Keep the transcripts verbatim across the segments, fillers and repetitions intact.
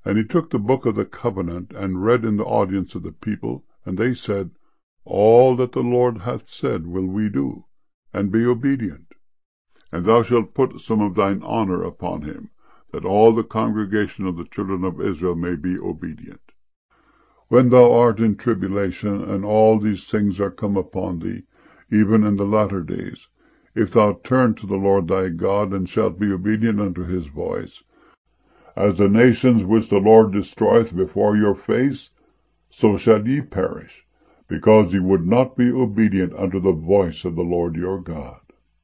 And he took the book of the covenant, and read in the audience of the people. And they said, All that the Lord hath said will we do, and be obedient. And thou shalt put some of thine honour upon him, that all the congregation of the children of Israel may be obedient. When thou art in tribulation, and all these things are come upon thee, even in the latter days, if thou turn to the Lord thy God, and shalt be obedient unto his voice, as the nations which the Lord destroyeth before your face, so shall ye perish, because ye would not be obedient unto the voice of the Lord your God.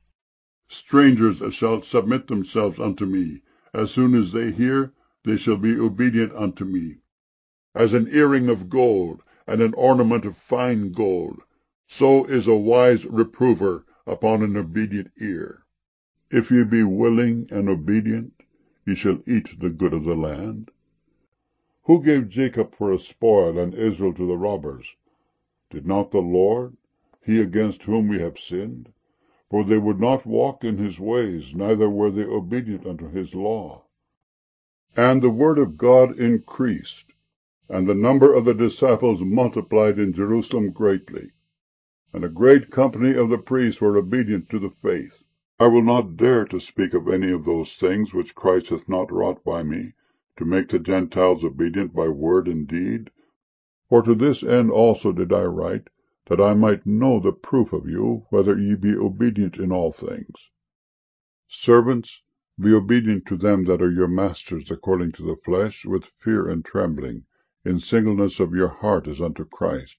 Strangers shall submit themselves unto me. As soon as they hear, they shall be obedient unto me. As an earring of gold, and an ornament of fine gold, so is a wise reprover upon an obedient ear. If ye be willing and obedient, ye shall eat the good of the land. Who gave Jacob for a spoil, and Israel to the robbers? Did not the Lord, he against whom we have sinned? For they would not walk in his ways, neither were they obedient unto his law. And the word of God increased, and the number of the disciples multiplied in Jerusalem greatly. And a great company of the priests were obedient to the faith. I will not dare to speak of any of those things which Christ hath not wrought by me, to make the Gentiles obedient by word and deed. For to this end also did I write, that I might know the proof of you, whether ye be obedient in all things. Servants, be obedient to them that are your masters according to the flesh, with fear and trembling, in singleness of your heart as unto Christ.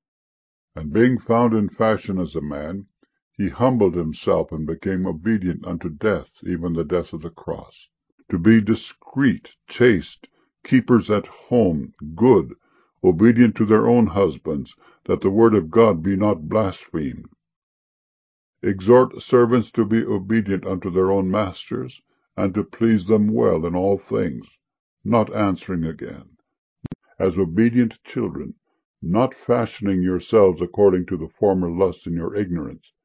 And being found in fashion as a man, he humbled himself, and became obedient unto death, even the death of the cross. To be discreet, chaste, keepers at home, good, obedient to their own husbands, that the word of God be not blasphemed. Exhort servants to be obedient unto their own masters, and to please them well in all things, not answering again, as obedient children, not fashioning yourselves according to the former lusts in your ignorance,